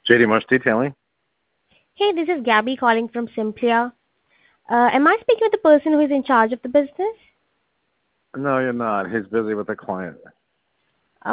JD Mush Detailing. Hey, this is Gabby calling from Simplia. Am I speaking with the person who is in charge of the business? No, you're not. He's busy with a client.